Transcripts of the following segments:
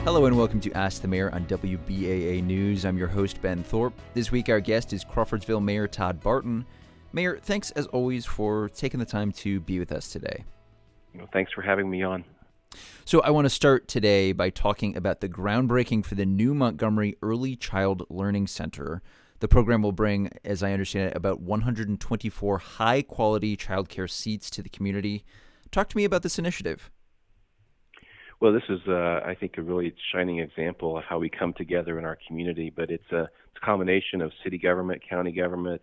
Hello and welcome to Ask the Mayor on WBAA News. I'm your host, Ben Thorpe. This week, our guest is Crawfordsville Mayor Todd Barton. Mayor, thanks as always for taking the time to be with us today. Thanks for having me on. So I want to start today by talking about the groundbreaking for the new Montgomery Early Child Learning Center. The program will bring, as I understand it, about 124 high-quality childcare seats to the community. Talk to me about this initiative. Well, this is, I think, a really shining example of how we come together in our community. But it's a combination of city government, county government,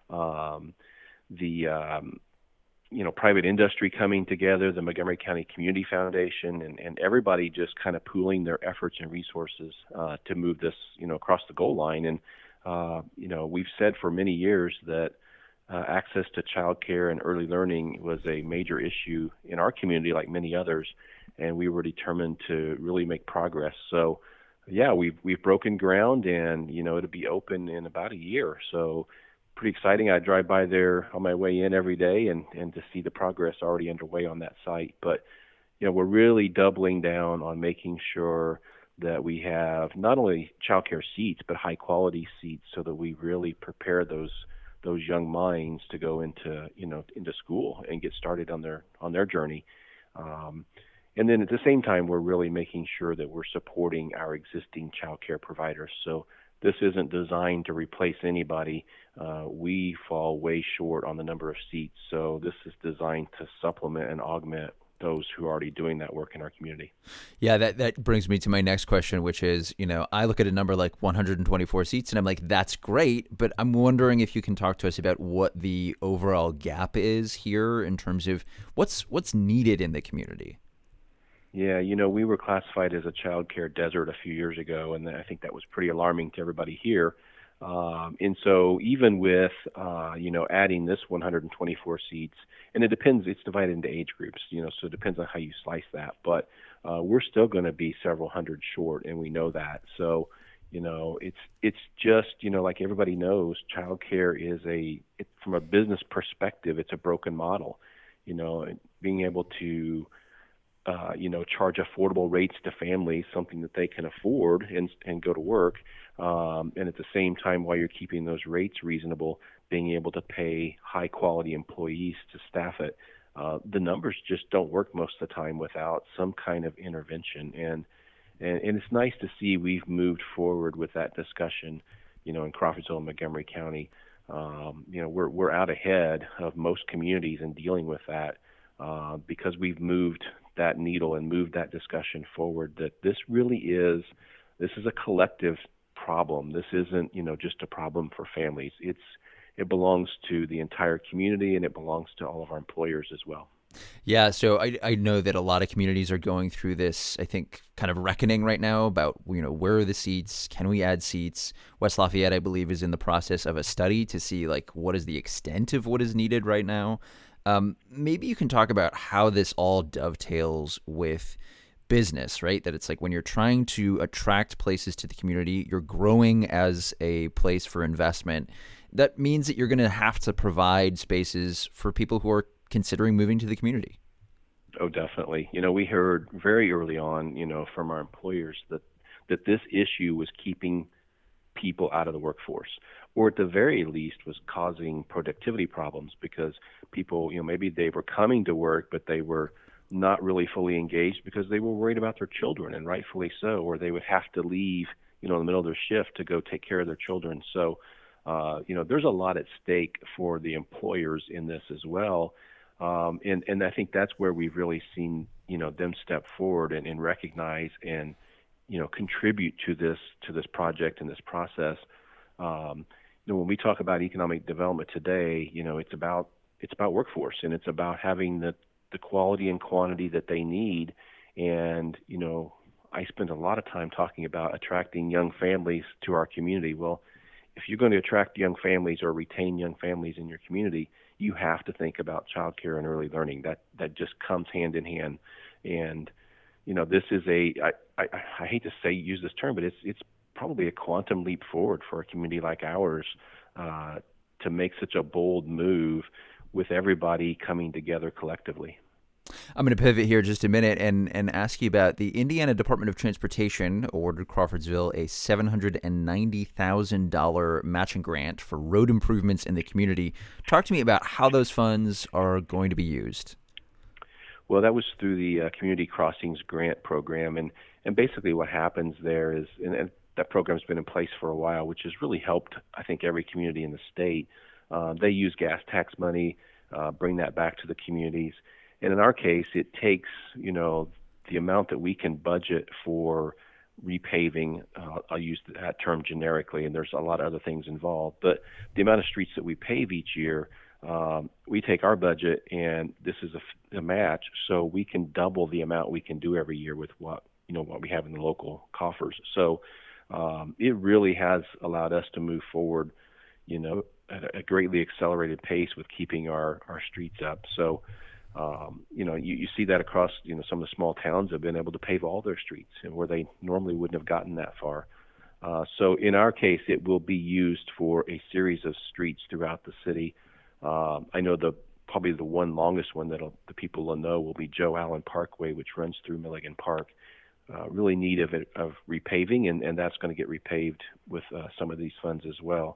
private industry coming together, the Montgomery County Community Foundation, and everybody just kind of pooling their efforts and resources to move this, across the goal line. And we've said for many years that access to childcare and early learning was a major issue in our community, like many others, and we were determined to really make progress. So, yeah, we've broken ground, and it'll be open in about a year. So, pretty exciting. I drive by there on my way in every day, and to see the progress already underway on that site. But we're really doubling down on making sure that we have not only childcare seats but high quality seats, so that we really prepare those young minds to go into school and get started on their journey. And then at the same time, we're really making sure that we're supporting our existing childcare providers. So this isn't designed to replace anybody. We fall way short on the number of seats. So this is designed to supplement and augment those who are already doing that work in our community. Yeah, that brings me to my next question, which is, I look at a number like 124 seats and I'm like, that's great, but I'm wondering if you can talk to us about what the overall gap is here in terms of what's needed in the community. Yeah, we were classified as a child care desert a few years ago, and I think that was pretty alarming to everybody here. And so even with, adding this 124 seats, and it depends, it's divided into age groups, so it depends on how you slice that. But we're still going to be several hundred short, and we know that. So, it's just, like everybody knows, childcare is from a business perspective, it's a broken model. Being able to charge affordable rates to families, something that they can afford and go to work. And at the same time, while you're keeping those rates reasonable, being able to pay high quality employees to staff it. The numbers just don't work most of the time without some kind of intervention. And it's nice to see we've moved forward with that discussion, in Crawfordsville and Montgomery County. We're out ahead of most communities in dealing with that because we've moved that needle and moved that discussion forward, that this is a collective problem. This isn't, just a problem for families. It belongs to the entire community, and it belongs to all of our employers as well. Yeah, so I know that a lot of communities are going through this, I think, kind of reckoning right now about, where are the seats? Can we add seats? West Lafayette, I believe, is in the process of a study to see, what is the extent of what is needed right now. Maybe you can talk about how this all dovetails with business, right? That it's like when you're trying to attract places to the community, you're growing as a place for investment. That means that you're going to have to provide spaces for people who are considering moving to the community. Oh, definitely. We heard very early on, from our employers that this issue was keeping people out of the workforce, or at the very least was causing productivity problems because people, maybe they were coming to work, but they were not really fully engaged because they were worried about their children, and rightfully so, or they would have to leave, in the middle of their shift to go take care of their children. So, there's a lot at stake for the employers in this as well. And I think that's where we've really seen, them step forward and recognize and, contribute to this project and this process. When we talk about economic development today, it's about workforce, and it's about having the quality and quantity that they need. And, I spend a lot of time talking about attracting young families to our community. Well, if you're going to attract young families or retain young families in your community, you have to think about childcare and early learning. That just comes hand in hand. And, this is I hate to use this term, but it's probably a quantum leap forward for a community like ours to make such a bold move with everybody coming together collectively. I'm going to pivot here just a minute and ask you about the Indiana Department of Transportation awarded Crawfordsville a $790,000 matching grant for road improvements in the community. Talk to me about how those funds are going to be used. Well, that was through the Community Crossings Grant Program, and basically what happens there is, and that program's been in place for a while, which has really helped, I think, every community in the state. They use gas tax money, bring that back to the communities. And in our case, it takes, the amount that we can budget for repaving. I'll use that term generically, and there's a lot of other things involved. But the amount of streets that we pave each year, we take our budget, and this is a match, so we can double the amount we can do every year with what we have in the local coffers. So it really has allowed us to move forward, at a greatly accelerated pace with keeping our streets up. So you see that across, some of the small towns have been able to pave all their streets, and where they normally wouldn't have gotten that far. So in our case, it will be used for a series of streets throughout the city. I know probably the one longest one that the people will know will be Joe Allen Parkway, which runs through Milligan Park. Really need of repaving, and that's going to get repaved with some of these funds as well.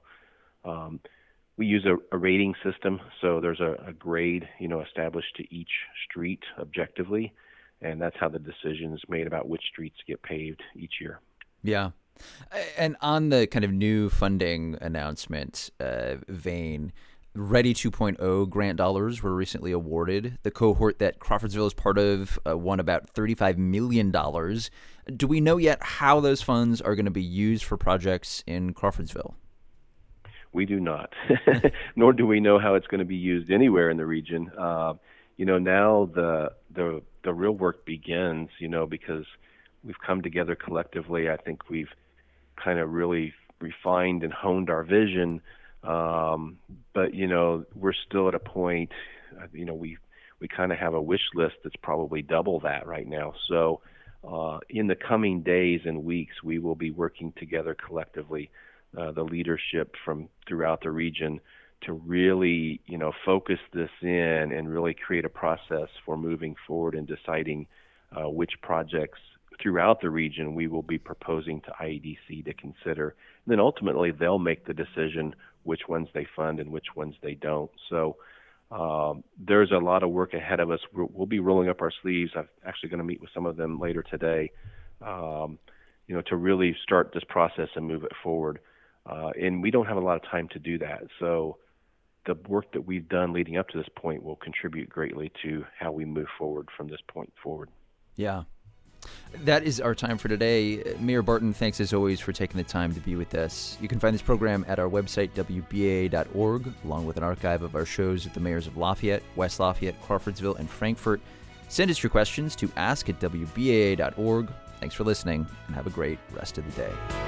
We use a rating system, so there's a grade, established to each street objectively, and that's how the decision is made about which streets get paved each year. Yeah. And on the kind of new funding announcement vein, Ready 2.0 grant dollars were recently awarded. The cohort that Crawfordsville is part of won about $35 million. Do we know yet how those funds are going to be used for projects in Crawfordsville? We do not, nor do we know how it's going to be used anywhere in the region. Now the real work begins, because we've come together collectively. I think we've kind of really refined and honed our vision. But we're still at a point, we kind of have a wish list that's probably double that right now. So in the coming days and weeks, we will be working together collectively, the leadership from throughout the region, to really, focus this in and really create a process for moving forward and deciding which projects throughout the region we will be proposing to IEDC to consider. And then ultimately they'll make the decision which ones they fund and which ones they don't. So there's a lot of work ahead of us. We'll be rolling up our sleeves. I'm actually going to meet with some of them later today, to really start this process and move it forward. And we don't have a lot of time to do that. So the work that we've done leading up to this point will contribute greatly to how we move forward from this point forward. Yeah. That is our time for today. Mayor Barton, thanks as always for taking the time to be with us. You can find this program at our website, WBAA.org, along with an archive of our shows with the mayors of Lafayette, West Lafayette, Crawfordsville, and Frankfort. Send us your questions to ask@WBAA.org. Thanks for listening, and have a great rest of the day.